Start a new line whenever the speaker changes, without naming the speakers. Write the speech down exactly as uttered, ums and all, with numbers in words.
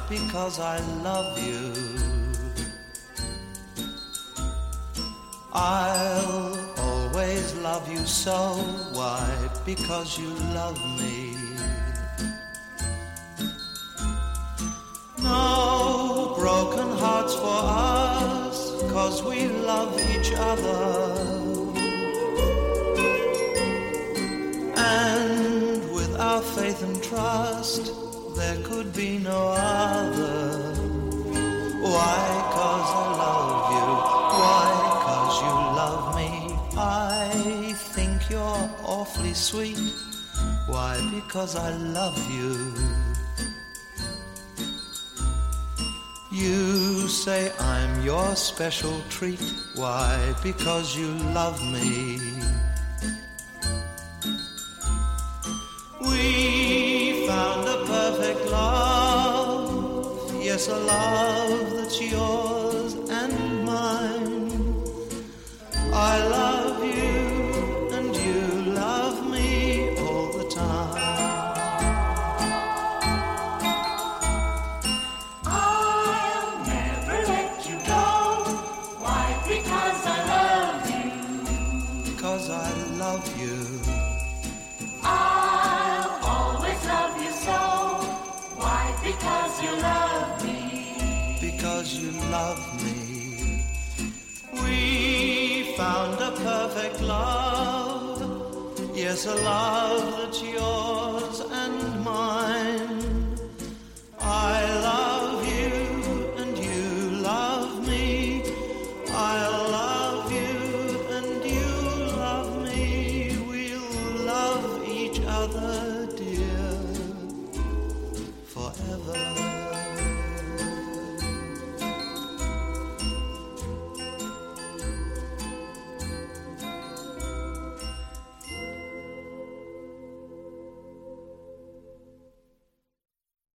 Because I love you. I'll always love you so. Why? Because you love me. No broken hearts for us, 'cause we love each other. And with our faith and trust, there could be no other. Why? 'Cause I love you. Why? 'Cause you love me. I think you're awfully sweet. Why? Because I love you. You say I'm your special treat. Why? Because you love me. We found a perfect love. Yes, a love that's yours and mine. I love you and you love me all the time. Because I love you.
I'll always love you so. Why? Because you love me.
Because you love me. We found a perfect love. Yes, a love that's yours and mine. I love you and you love me. I'll love you and you love me. We'll love each other